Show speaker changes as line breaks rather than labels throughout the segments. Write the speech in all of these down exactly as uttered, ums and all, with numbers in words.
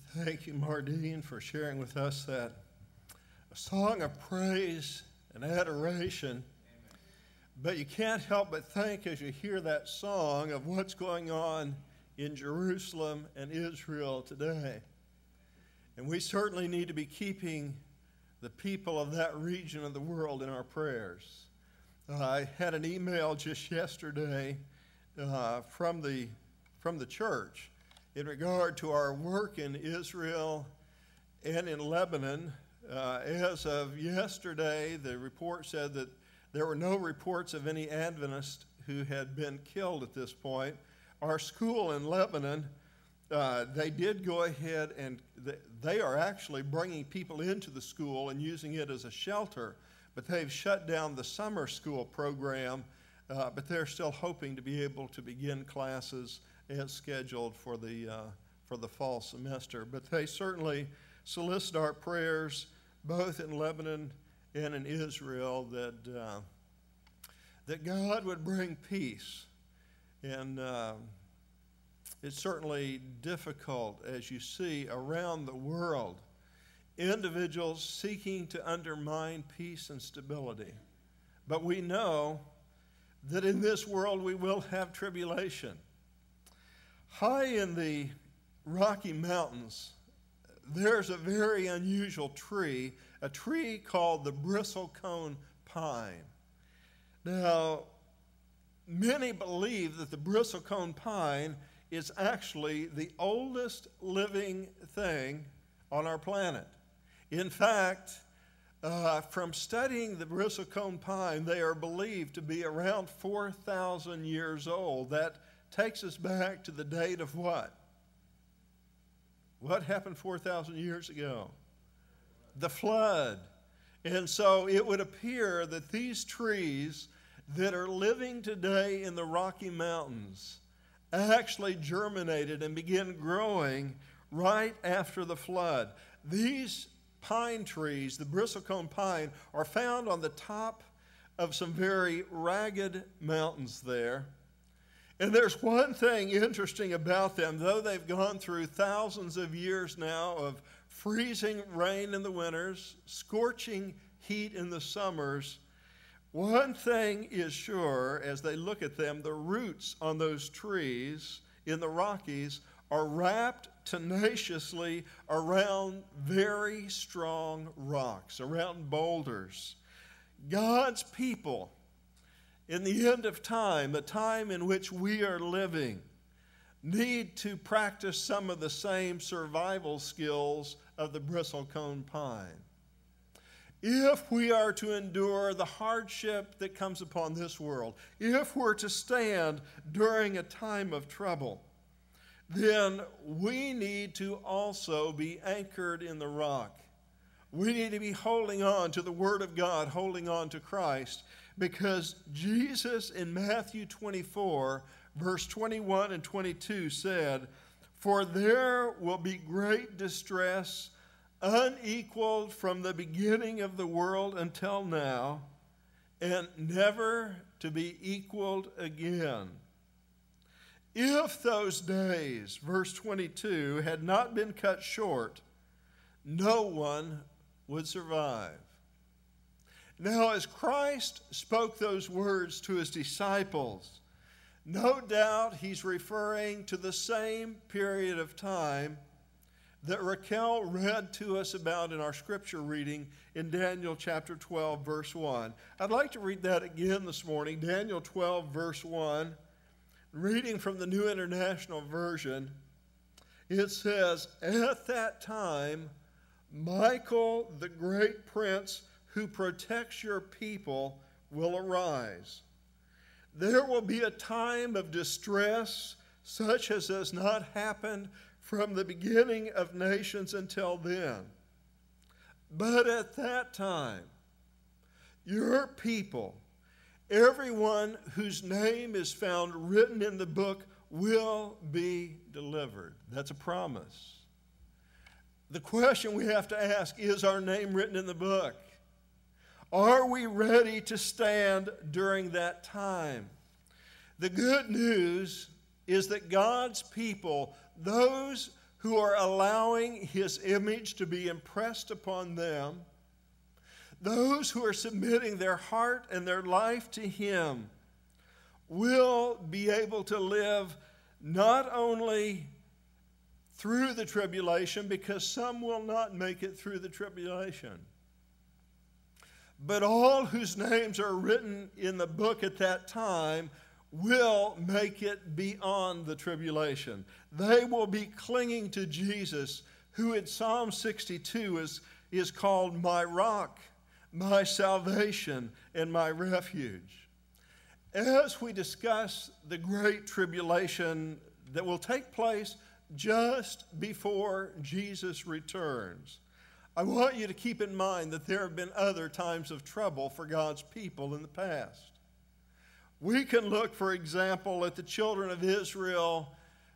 Thank you, Mardine, for sharing with us that a song of praise and adoration. Amen. But you can't help but think as you hear that song of what's going on in Jerusalem and Israel today. And we certainly need to be keeping the people of that region of the world in our prayers. Uh, I had an email just yesterday uh, from the from the church in regard to our work in Israel and in Lebanon. Uh, as of yesterday, the report said that there were no reports of any Adventists who had been killed at this point. Our school in Lebanon, uh, they did go ahead and th- they are actually bringing people into the school and using it as a shelter, but they've shut down the summer school program, uh, but they're still hoping to be able to begin classes as scheduled for the uh, for the fall semester. But they certainly solicit our prayers, both in Lebanon and in Israel, that uh, that God would bring peace. And uh, it's certainly difficult, as you see around the world, individuals seeking to undermine peace and stability. But we know that in this world we will have tribulation. High in the Rocky Mountains, there's a very unusual tree, a tree called the bristlecone pine. Now, many believe that the bristlecone pine is actually the oldest living thing on our planet. In fact, uh, from studying the bristlecone pine, they are believed to be around four thousand years old. That takes us back to the date of what? What happened four thousand years ago? The flood. And so it would appear that these trees that are living today in the Rocky Mountains actually germinated and began growing right after the flood. These pine trees, the bristlecone pine, are found on the top of some very ragged mountains there. And there's one thing interesting about them. Though they've gone through thousands of years now of freezing rain in the winters, scorching heat in the summers, one thing is sure, as they look at them, the roots on those trees in the Rockies are wrapped tenaciously around very strong rocks, around boulders. God's people, in the end of time, the time in which we are living, need to practice some of the same survival skills of the bristlecone pine. If we are to endure the hardship that comes upon this world, if we're to stand during a time of trouble, then we need to also be anchored in the rock. We need to be holding on to the Word of God, holding on to Christ, because Jesus in Matthew twenty-four, verse twenty-one and twenty-two said, "For there will be great distress, unequaled from the beginning of the world until now, and never to be equaled again. If those days," verse twenty-two, "had not been cut short, no one would survive." Now, as Christ spoke those words to his disciples, no doubt he's referring to the same period of time that Raquel read to us about in our scripture reading in Daniel chapter twelve, verse one. I'd like to read that again this morning, Daniel twelve, verse one. Reading from the New International Version, it says, "At that time, Michael, the great prince who protects your people, will arise. There will be a time of distress such as has not happened from the beginning of nations until then. But at that time, your people, everyone whose name is found written in the book, will be delivered." That's a promise. The question we have to ask, is our name written in the book? Are we ready to stand during that time? The good news is that God's people, those who are allowing his image to be impressed upon them, those who are submitting their heart and their life to him, will be able to live not only through the tribulation, because some will not make it through the tribulation, but all whose names are written in the book at that time will make it beyond the tribulation. They will be clinging to Jesus, who in Psalm sixty-two is, is called my rock, my salvation, and my refuge. As we discuss the great tribulation that will take place just before Jesus returns, I want you to keep in mind that there have been other times of trouble for God's people in the past. We can look, for example, at the children of Israel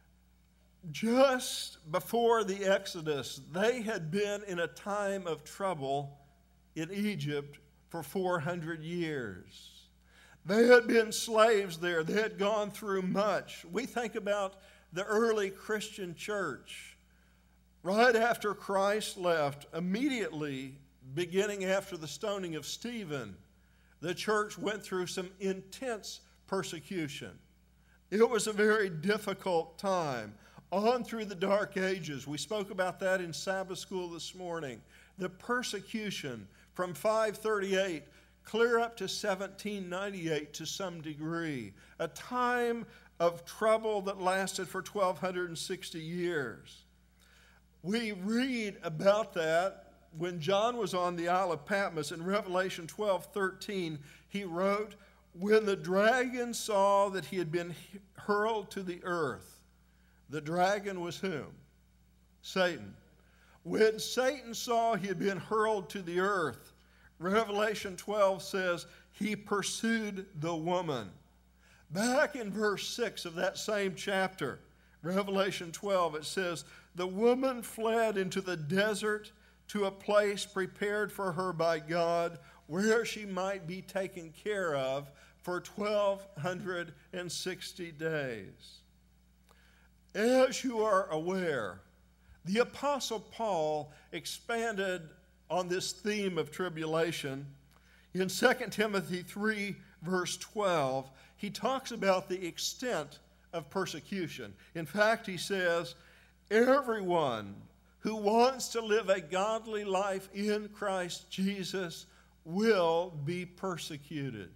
just before the Exodus. They had been in a time of trouble in Egypt for four hundred years. They had been slaves there. They had gone through much. We think about the early Christian church. Right after Christ left, immediately beginning after the stoning of Stephen, the church went through some intense persecution. It was a very difficult time. On through the Dark Ages, we spoke about that in Sabbath school this morning. The persecution from five thirty-eight clear up to seventeen ninety-eight to some degree. A time of trouble that lasted for twelve sixty years. We read about that when John was on the Isle of Patmos in Revelation twelve thirteen. He wrote, when the dragon saw that he had been hurled to the earth. The dragon was whom? Satan. When Satan saw he had been hurled to the earth, Revelation twelve says he pursued the woman. Back in verse six of that same chapter, Revelation twelve, it says, the woman fled into the desert to a place prepared for her by God, where she might be taken care of for twelve sixty days. As you are aware, the Apostle Paul expanded on this theme of tribulation. In Second Timothy three, verse twelve, he talks about the extent of persecution. In fact, he says, everyone who wants to live a godly life in Christ Jesus will be persecuted.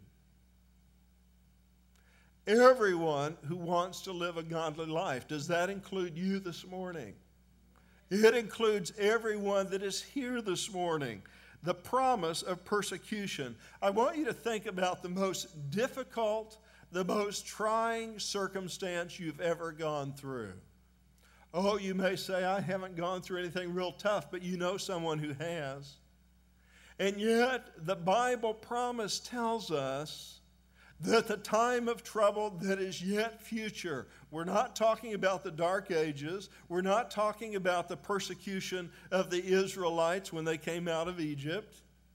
Everyone who wants to live a godly life. Does that include you this morning? It includes everyone that is here this morning. The promise of persecution. I want you to think about the most difficult, the most trying circumstance you've ever gone through. Oh, you may say, I haven't gone through anything real tough, but you know someone who has. And yet, the Bible promise tells us that the time of trouble that is yet future, we're not talking about the Dark Ages, we're not talking about the persecution of the Israelites when they came out of Egypt,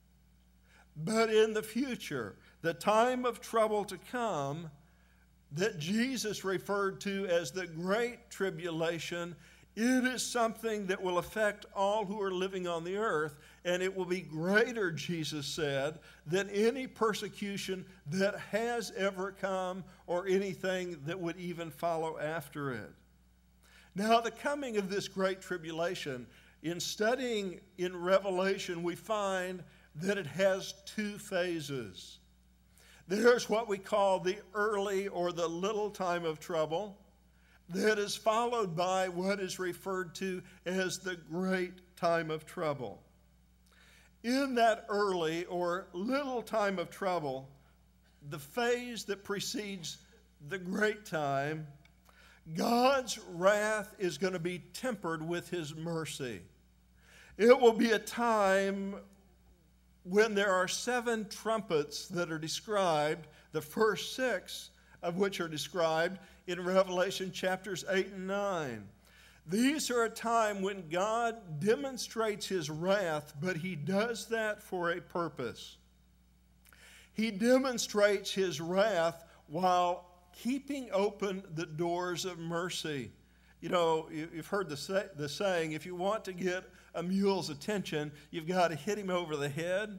but in the future, the time of trouble to come that Jesus referred to as the Great Tribulation, it is something that will affect all who are living on the earth, and it will be greater, Jesus said, than any persecution that has ever come or anything that would even follow after it. Now, the coming of this Great Tribulation, in studying in Revelation, we find that it has two phases. There's what we call the early or the little time of trouble, that is followed by what is referred to as the great time of trouble. In that early or little time of trouble, the phase that precedes the great time, God's wrath is going to be tempered with his mercy. It will be a time when there are seven trumpets that are described, the first six of which are described in Revelation chapters eight and nine. These are a time when God demonstrates his wrath, but he does that for a purpose. He demonstrates his wrath while keeping open the doors of mercy. You know, you've heard the, say, the saying, if you want to get a mule's attention, you've got to hit him over the head.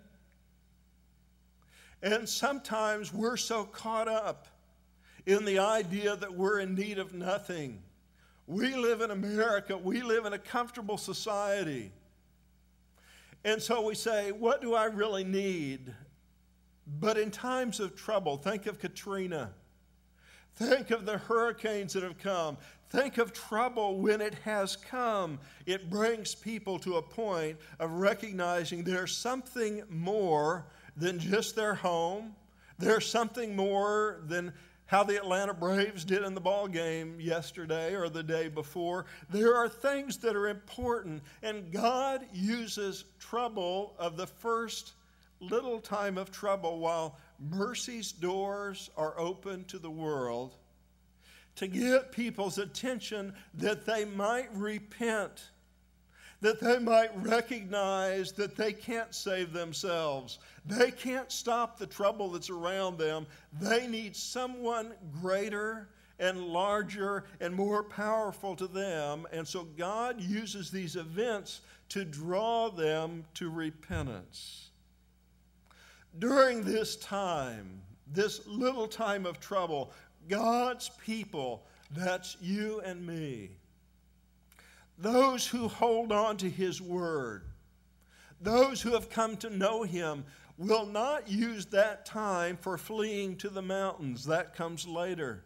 And sometimes we're so caught up in the idea that we're in need of nothing. We live in America. We live in a comfortable society. And so we say, what do I really need? But in times of trouble, think of Katrina. Think of the hurricanes that have come. Think of trouble when it has come. It brings people to a point of recognizing there's something more than just their home. There's something more than how the Atlanta Braves did in the ball game yesterday or the day before. There are things that are important, and God uses trouble of the first little time of trouble while mercy's doors are open to the world to get people's attention that they might repent, that they might recognize that they can't save themselves. They can't stop the trouble that's around them. They need someone greater and larger and more powerful to them. And so God uses these events to draw them to repentance. During this time, this little time of trouble, God's people, that's you and me, those who hold on to His Word, those who have come to know Him, will not use that time for fleeing to the mountains. That comes later.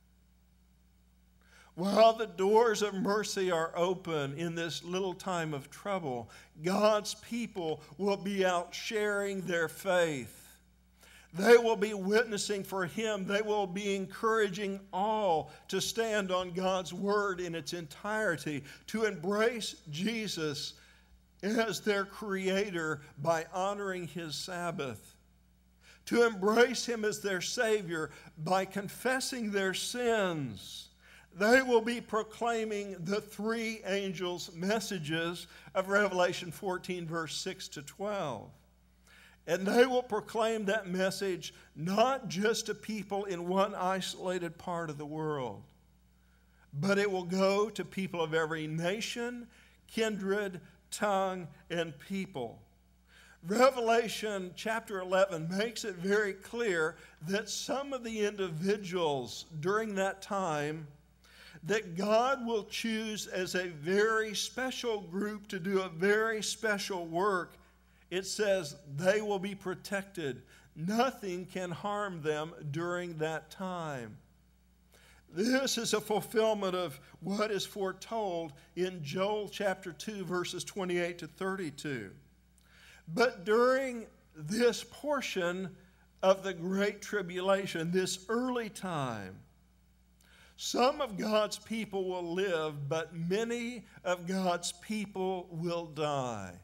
While the doors of mercy are open in this little time of trouble, God's people will be out sharing their faith. They will be witnessing for Him. They will be encouraging all to stand on God's Word in its entirety, to embrace Jesus as their Creator by honoring His Sabbath, to embrace Him as their Savior by confessing their sins. They will be proclaiming the three angels' messages of Revelation fourteen, verse six to twelve. And they will proclaim that message not just to people in one isolated part of the world, but it will go to people of every nation, kindred, tongue, and people. Revelation chapter eleven makes it very clear that some of the individuals during that time that God will choose as a very special group to do a very special work. It says they will be protected. Nothing can harm them during that time. This is a fulfillment of what is foretold in Joel chapter two, verses twenty-eight to thirty-two. But during this portion of the Great Tribulation, this early time, some of God's people will live, but many of God's people will die.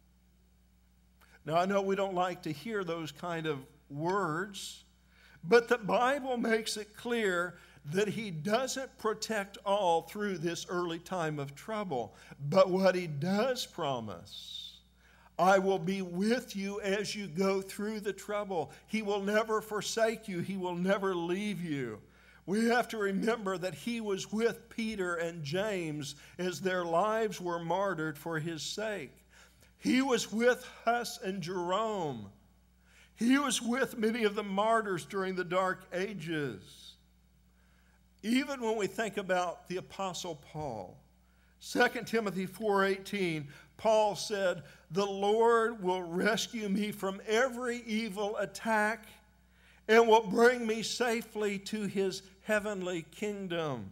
Now, I know we don't like to hear those kind of words, but the Bible makes it clear that He doesn't protect all through this early time of trouble. But what He does promise, I will be with you as you go through the trouble. He will never forsake you. He will never leave you. We have to remember that He was with Peter and James as their lives were martyred for His sake. He was with Huss and Jerome. He was with many of the martyrs during the Dark Ages. Even when we think about the Apostle Paul, Second Timothy four eighteen, Paul said, "The Lord will rescue me from every evil attack and will bring me safely to His heavenly kingdom."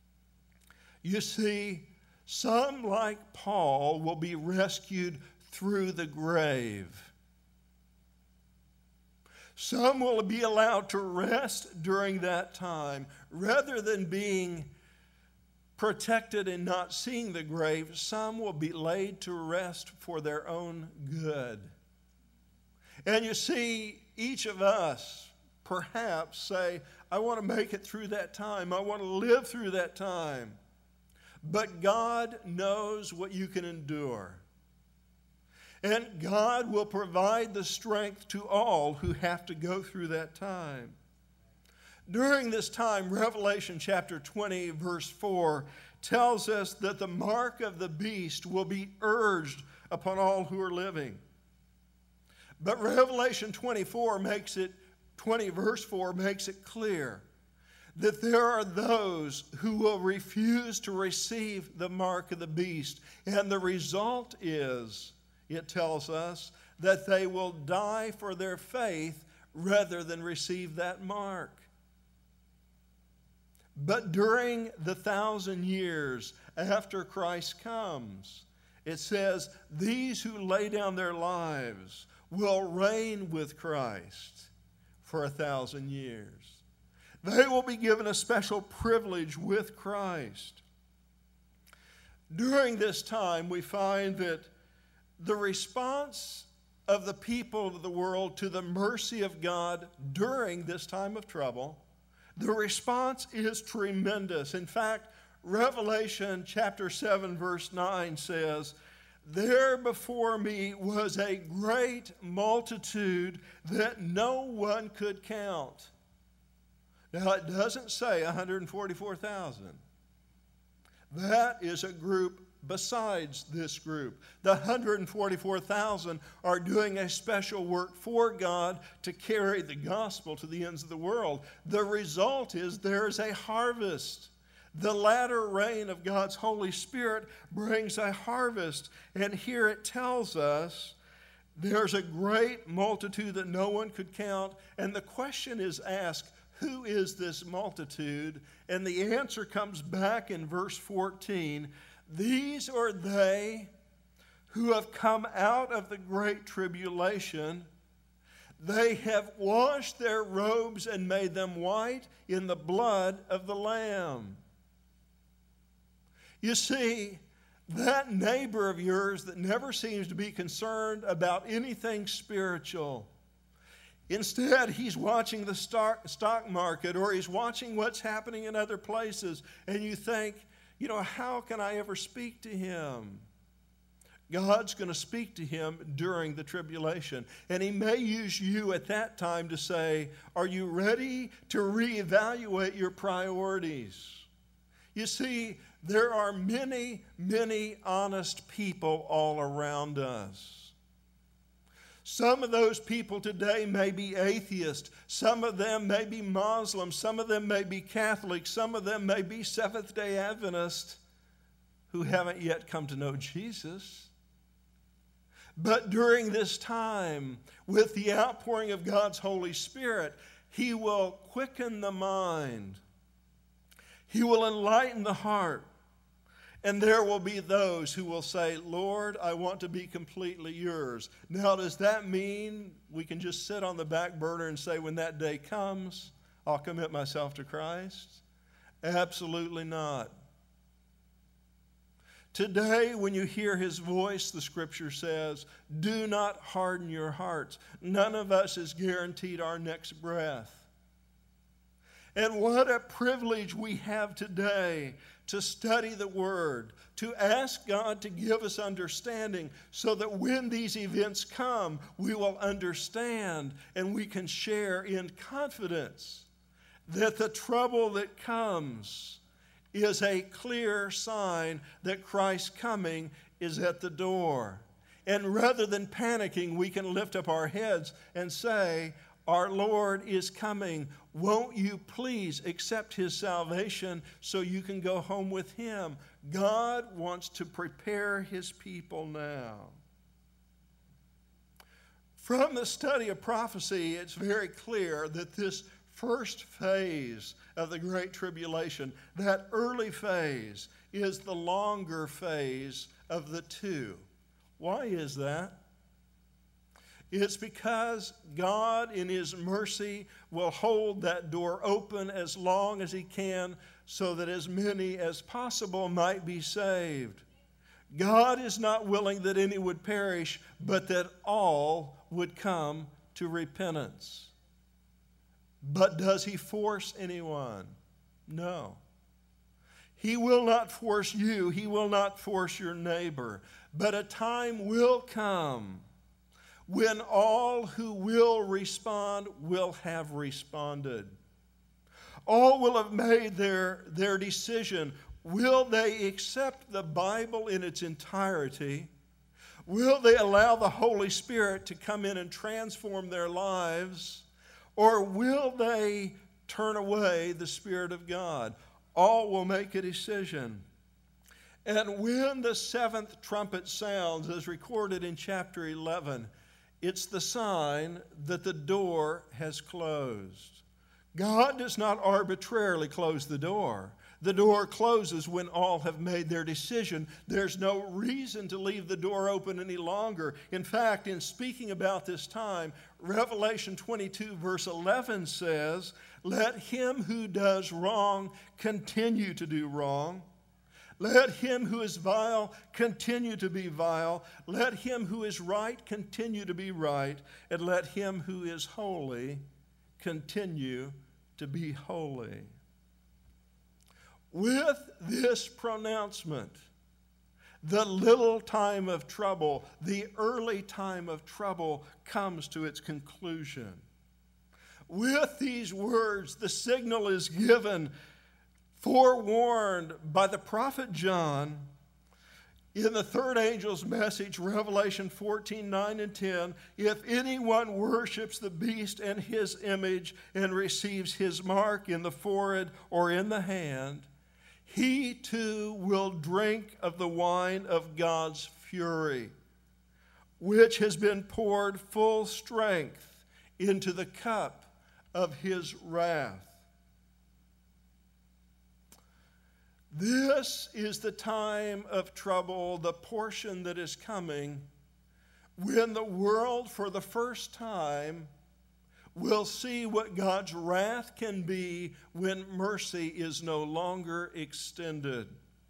You see, some, like Paul, will be rescued through the grave. Some will be allowed to rest during that time rather than being protected and not seeing the grave. Some will be laid to rest for their own good. And you see, each of us perhaps say, I want to make it through that time. I want to live through that time. But God knows what you can endure. And God will provide the strength to all who have to go through that time. During this time, Revelation chapter twenty, verse four, tells us that the mark of the beast will be urged upon all who are living. But Revelation twenty-four makes it, twenty verse four makes it clear that there are those who will refuse to receive the mark of the beast. And the result is, it tells us, that they will die for their faith rather than receive that mark. But during the thousand years after Christ comes, it says, these who lay down their lives will reign with Christ for a thousand years. They will be given a special privilege with Christ. During this time, we find that the response of the people of the world to the mercy of God during this time of trouble, the response is tremendous. In fact, Revelation chapter seven, verse nine says, there before me was a great multitude that no one could count. Now, it doesn't say one hundred forty-four thousand. That is a group besides this group. The one hundred forty-four thousand are doing a special work for God to carry the gospel to the ends of the world. The result is there is a harvest. The latter rain of God's Holy Spirit brings a harvest. And here it tells us there's a great multitude that no one could count. And the question is asked, who is this multitude? And the answer comes back in verse fourteen. These are they who have come out of the great tribulation. They have washed their robes and made them white in the blood of the Lamb. You see, that neighbor of yours that never seems to be concerned about anything spiritual, instead, he's watching the stock market, or he's watching what's happening in other places, and you think, you know, how can I ever speak to him? God's going to speak to him during the tribulation, and he may use you at that time to say, are you ready to reevaluate your priorities? You see, there are many, many honest people all around us. Some of those people today may be atheists. Some of them may be Muslims. Some of them may be Catholics. Some of them may be Seventh-day Adventists who haven't yet come to know Jesus. But during this time, with the outpouring of God's Holy Spirit, he will quicken the mind. He will enlighten the heart. And there will be those who will say, Lord, I want to be completely yours. Now, does that mean we can just sit on the back burner and say, when that day comes, I'll commit myself to Christ? Absolutely not. Today, when you hear his voice, the scripture says, do not harden your hearts. None of us is guaranteed our next breath. And what a privilege we have today to study the Word, to ask God to give us understanding so that when these events come, we will understand and we can share in confidence that the trouble that comes is a clear sign that Christ's coming is at the door. And rather than panicking, we can lift up our heads and say, our Lord is coming. Won't you please accept his salvation so you can go home with him? God wants to prepare his people now. From the study of prophecy, it's very clear that this first phase of the Great Tribulation, that early phase, is the longer phase of the two. Why is that? It's because God, in his mercy, will hold that door open as long as he can so that as many as possible might be saved. God is not willing that any would perish, but that all would come to repentance. But does he force anyone? No. He will not force you. He will not force your neighbor. But a time will come when all who will respond will have responded. All will have made their, their decision Will they accept the Bible in its entirety? Will they allow the Holy Spirit to come in and transform their lives? Or will they turn away the Spirit of God? All will make a decision. And when the seventh trumpet sounds, as recorded in chapter eleven, it's the sign that the door has closed. God does not arbitrarily close the door. The door closes when all have made their decision. There's no reason to leave the door open any longer. In fact, in speaking about this time, Revelation twenty-two verse eleven says, "Let him who does wrong continue to do wrong. Let him who is vile continue to be vile. Let him who is right continue to be right. And let him who is holy continue to be holy." With this pronouncement, the little time of trouble, the early time of trouble, comes to its conclusion. With these words, the signal is given, forewarned by the prophet John in the third angel's message, Revelation fourteen, nine and ten. If anyone worships the beast and his image and receives his mark in the forehead or in the hand, he too will drink of the wine of God's fury, which has been poured full strength into the cup of his wrath. This is the time of trouble, the portion that is coming, when the world for the first time will see what God's wrath can be when mercy is no longer extended.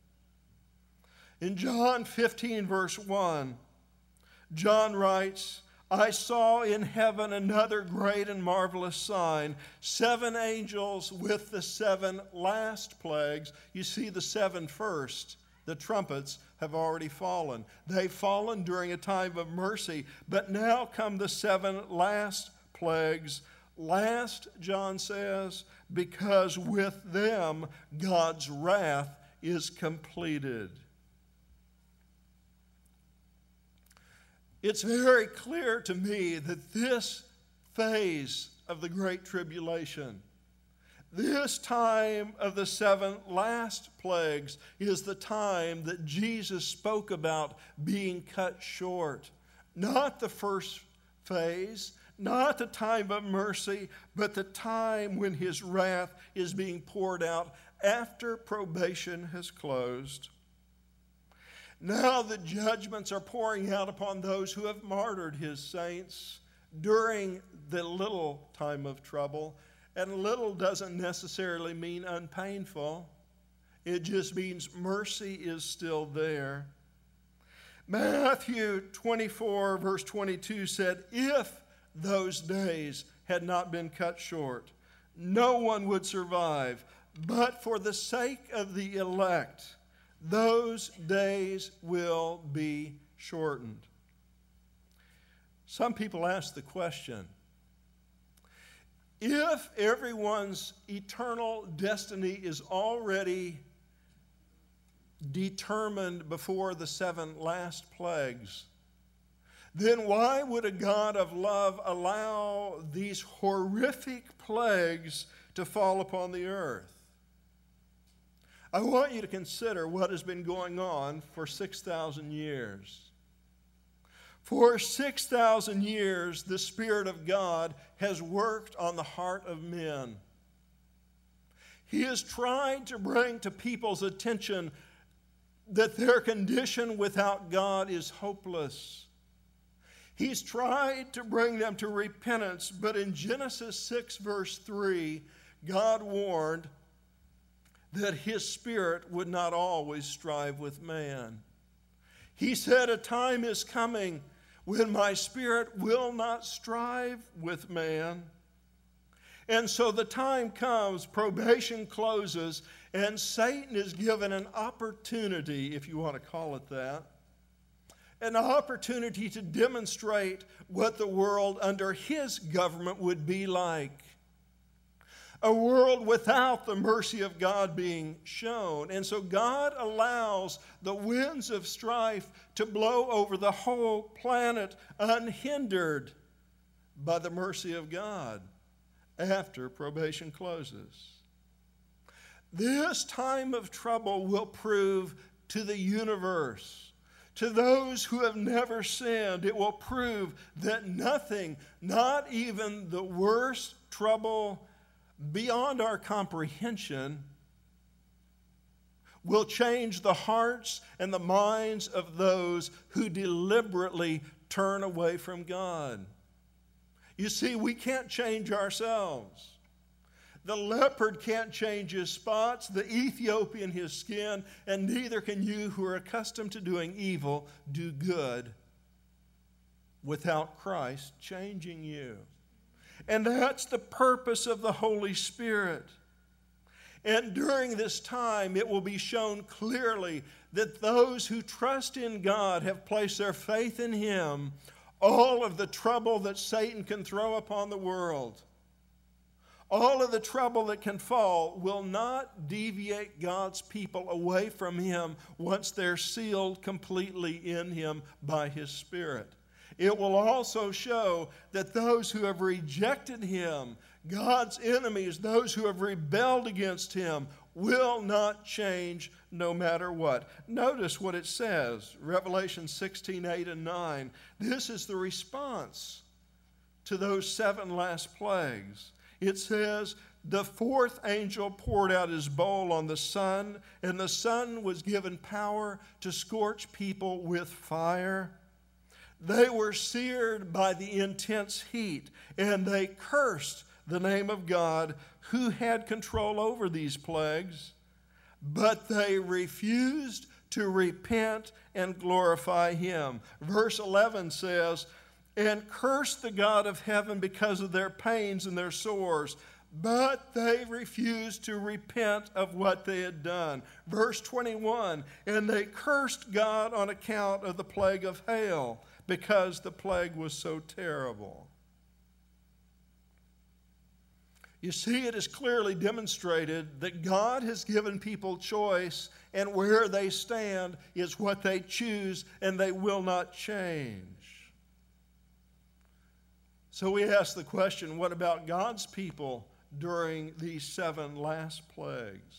In John fifteen, verse one, John writes, "I saw in heaven another great and marvelous sign, seven angels with the seven last plagues." You see, the seven first, the trumpets, have already fallen. They've fallen during a time of mercy, but now come the seven last plagues. Last, John says, because with them God's wrath is completed. It's very clear to me that this phase of the Great Tribulation, this time of the seven last plagues, is the time that Jesus spoke about being cut short. Not the first phase, not the time of mercy, but the time when his wrath is being poured out after probation has closed. Now the judgments are pouring out upon those who have martyred his saints during the little time of trouble. And little doesn't necessarily mean unpainful. It just means mercy is still there. Matthew twenty-four, verse twenty-two said, "If those days had not been cut short, no one would survive. But for the sake of the elect, those days will be shortened." Some people ask the question, if everyone's eternal destiny is already determined before the seven last plagues, then why would a God of love allow these horrific plagues to fall upon the earth? I want you to consider what has been going on for six thousand years. For six thousand years, the Spirit of God has worked on the heart of men. He has tried to bring to people's attention that their condition without God is hopeless. He's tried to bring them to repentance, but in Genesis six, verse three, God warned that his Spirit would not always strive with man. He said, "A time is coming when my Spirit will not strive with man." And so the time comes, probation closes, and Satan is given an opportunity, if you want to call it that, an opportunity to demonstrate what the world under his government would be like. a world without the mercy of God being shown. And so God allows the winds of strife to blow over the whole planet unhindered by the mercy of God after probation closes. This time of trouble will prove to the universe, to those who have never sinned, it will prove that nothing, not even the worst trouble beyond our comprehension, will change the hearts and the minds of those who deliberately turn away from God. You see, we can't change ourselves. The leopard can't change his spots, the Ethiopian his skin, and neither can you who are accustomed to doing evil do good without Christ changing you. And that's the purpose of the Holy Spirit. And during this time, it will be shown clearly that those who trust in God have placed their faith in Him. All of the trouble that Satan can throw upon the world, all of the trouble that can fall, will not deviate God's people away from Him once they're sealed completely in Him by His Spirit. It will also show that those who have rejected Him, God's enemies, those who have rebelled against Him, will not change no matter what. Notice what it says, Revelation sixteen, eight and nine. This is the response to those seven last plagues. It says, the fourth angel poured out his bowl on the sun, and the sun was given power to scorch people with fire. They were seared by the intense heat, and they cursed the name of God who had control over these plagues. But they refused to repent and glorify Him. Verse eleven says, and cursed the God of heaven because of their pains and their sores. But they refused to repent of what they had done. Verse twenty-one, and they cursed God on account of the plague of hail, because the plague was so terrible. You see, it is clearly demonstrated that God has given people choice, and where they stand is what they choose, and they will not change. So we ask the question, what about God's people during these seven last plagues?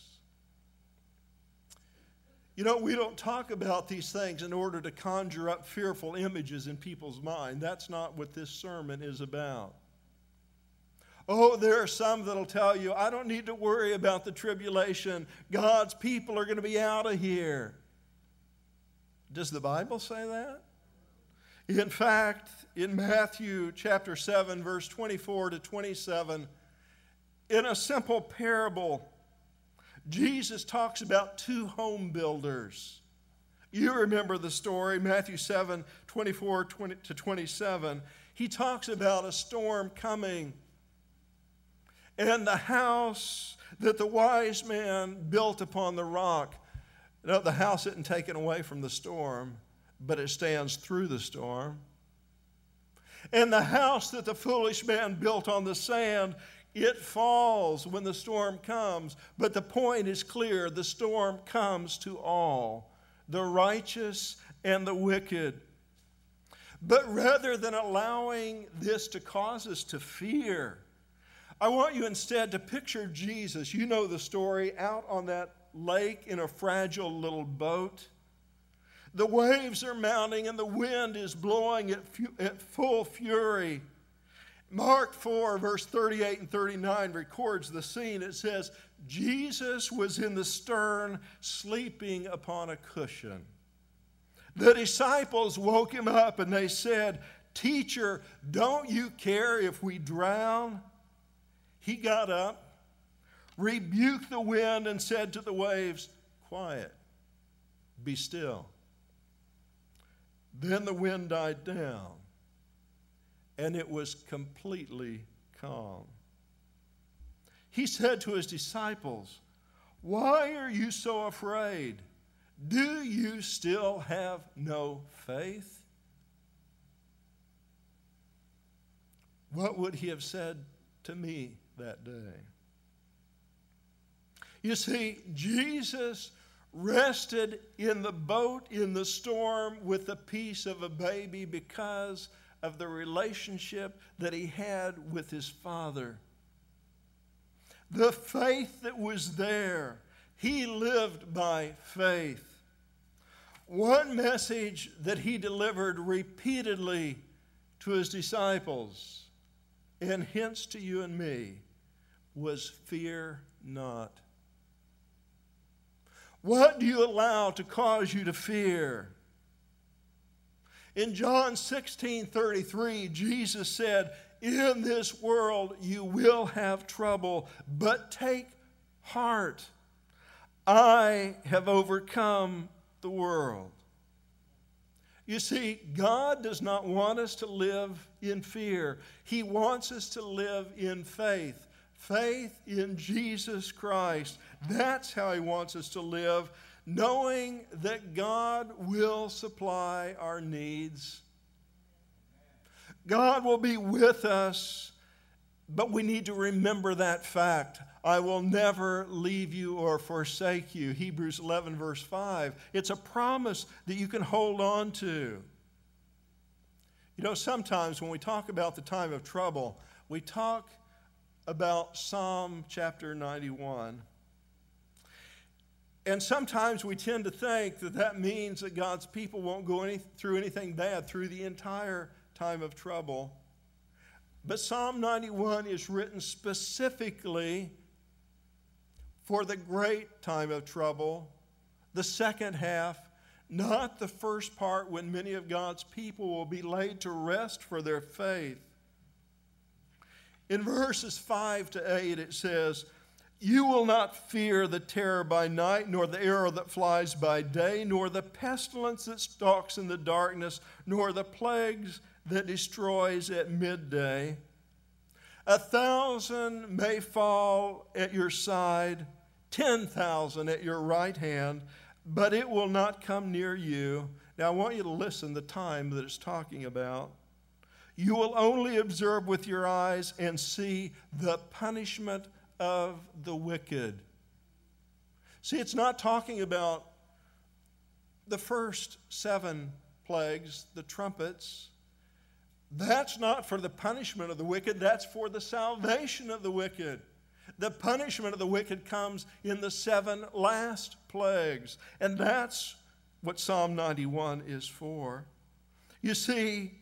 You know, we don't talk about these things in order to conjure up fearful images in people's mind. That's not what this sermon is about. Oh, there are some that'll tell you, I don't need to worry about the tribulation. God's people are going to be out of here. Does the Bible say that? In fact, in Matthew chapter seven, verse twenty-four to twenty-seven, in a simple parable, Jesus talks about two home builders. You remember the story, Matthew seven, twenty-four to twenty-seven. He talks about a storm coming, and the house that the wise man built upon the rock. You know, the house isn't taken away from the storm, but it stands through the storm. And the house that the foolish man built on the sand, it falls when the storm comes. But the point is clear, the storm comes to all, the righteous and the wicked. But rather than allowing this to cause us to fear, I want you instead to picture Jesus. You know the story, out on that lake in a fragile little boat. The waves are mounting and the wind is blowing at, fu- at full fury. Mark four, verse thirty-eight and thirty-nine records the scene. It says, Jesus was in the stern, sleeping upon a cushion. The disciples woke him up and they said, Teacher, don't you care if we drown? He got up, rebuked the wind, and said to the waves, Quiet, be still. Then the wind died down, and it was completely calm. He said to his disciples, Why are you so afraid? Do you still have no faith? What would he have said to me that day? You see, Jesus rested in the boat in the storm with the peace of a baby because of the relationship that he had with his Father. The faith that was there, he lived by faith. One message that he delivered repeatedly to his disciples, and hence to you and me, was fear not. What do you allow to cause you to fear? In John sixteen thirty-three, Jesus said, in this world you will have trouble, but take heart. I have overcome the world. You see, God does not want us to live in fear. He wants us to live in faith. Faith in Jesus Christ. That's how he wants us to live, knowing that God will supply our needs. God will be with us, but we need to remember that fact. I will never leave you or forsake you. Hebrews eleven verse five. It's a promise that you can hold on to. You know, sometimes when we talk about the time of trouble, we talk about Psalm chapter ninety-one. And sometimes we tend to think that that means that God's people won't go any, through anything bad through the entire time of trouble. But Psalm ninety-one is written specifically for the great time of trouble, the second half, not the first part when many of God's people will be laid to rest for their faith. In verses five to eight it says, you will not fear the terror by night, nor the arrow that flies by day, nor the pestilence that stalks in the darkness, nor the plagues that destroys at midday. A thousand may fall at your side, ten thousand at your right hand, but it will not come near you. Now I want you to listen the time that it's talking about. You will only observe with your eyes and see the punishment of the wicked. See, it's not talking about the first seven plagues, the trumpets. That's not for the punishment of the wicked, that's for the salvation of the wicked. The punishment of the wicked comes in the seven last plagues, and that's what Psalm ninety-one is for. You see,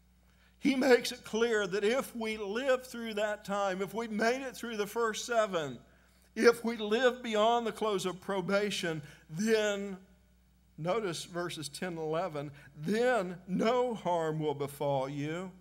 he makes it clear that if we live through that time, if we made it through the first seven, if we live beyond the close of probation, then, notice verses ten and eleven, then no harm will befall you.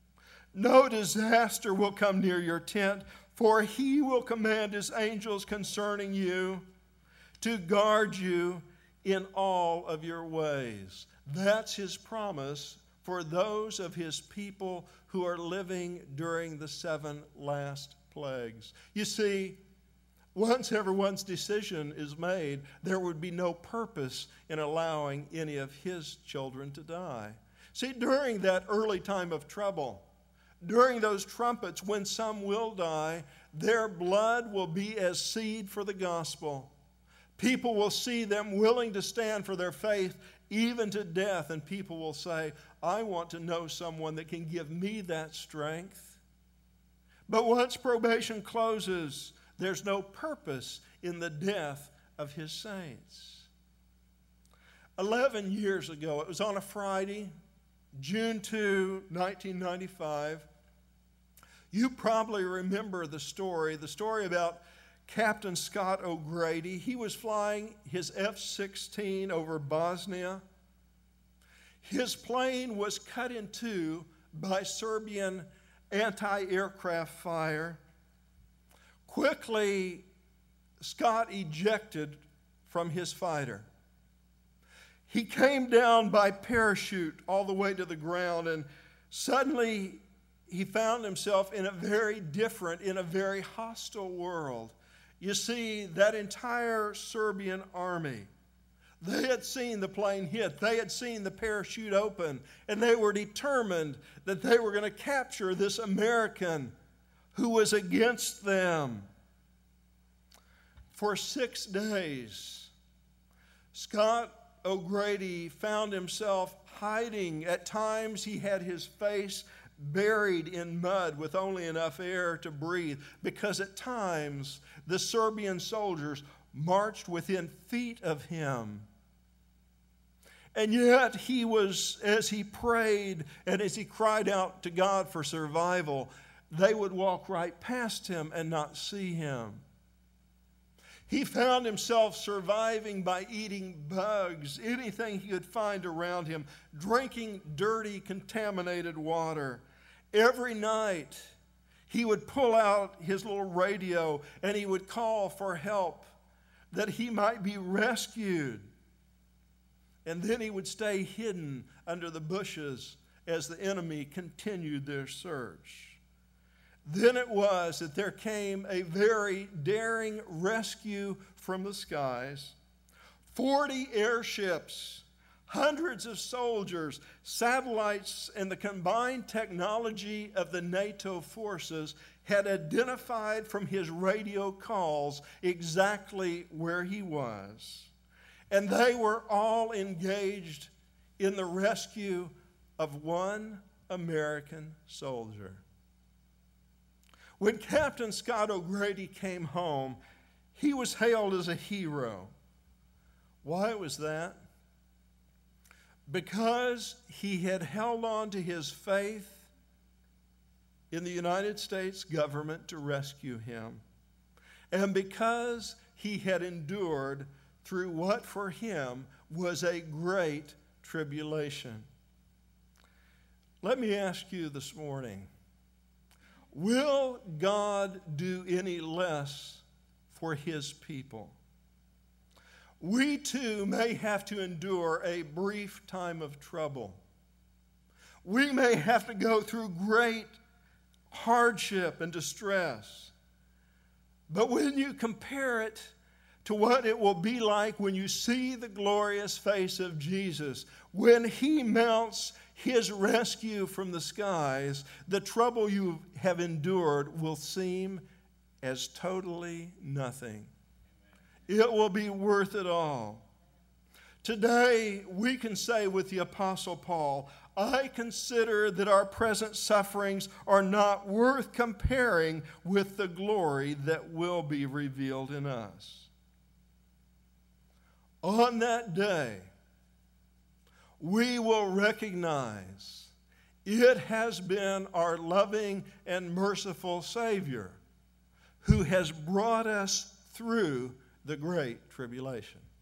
No disaster will come near your tent, for he will command his angels concerning you to guard you in all of your ways. That's his promise for those of his people who are living during the seven last plagues. You see, once everyone's decision is made, there would be no purpose in allowing any of his children to die. See, during that early time of trouble, during those trumpets, when some will die, their blood will be as seed for the gospel. People will see them willing to stand for their faith even to death, and people will say, I want to know someone that can give me that strength. But once probation closes, there's no purpose in the death of his saints. Eleven years ago, it was on a Friday, June second, nineteen ninety-five. You probably remember the story, the story about Captain Scott O'Grady. He was flying his F sixteen over Bosnia. His plane was cut in two by Serbian anti-aircraft fire. Quickly, Scott ejected from his fighter. He came down by parachute all the way to the ground, and suddenly he found himself in a very different, in a very hostile world. You see, that entire Serbian army, they had seen the plane hit, they had seen the parachute open, and they were determined that they were going to capture this American who was against them. for six days. Scott O'Grady found himself hiding. At times he had his face buried in mud with only enough air to breathe, because at times the Serbian soldiers marched within feet of him. And yet he was, as he prayed and as he cried out to God for survival, they would walk right past him and not see him. He found himself surviving by eating bugs, anything he could find around him, drinking dirty, contaminated water. Every night, he would pull out his little radio and he would call for help that he might be rescued. And then he would stay hidden under the bushes as the enemy continued their search. Then it was that there came a very daring rescue from the skies. Forty airships, hundreds of soldiers, satellites, and the combined technology of the NATO forces had identified from his radio calls exactly where he was. And they were all engaged in the rescue of one American soldier. When Captain Scott O'Grady came home, he was hailed as a hero. Why was that? Because he had held on to his faith in the United States government to rescue him, and because he had endured through what for him was a great tribulation. Let me ask you this morning, will God do any less for his people? We too may have to endure a brief time of trouble. We may have to go through great hardship and distress. But when you compare it to what it will be like when you see the glorious face of Jesus, when he mounts his rescue from the skies, the trouble you have endured will seem as totally nothing. It will be worth it all. Today, we can say with the Apostle Paul, I consider that our present sufferings are not worth comparing with the glory that will be revealed in us. On that day, we will recognize it has been our loving and merciful Savior who has brought us through the great tribulation.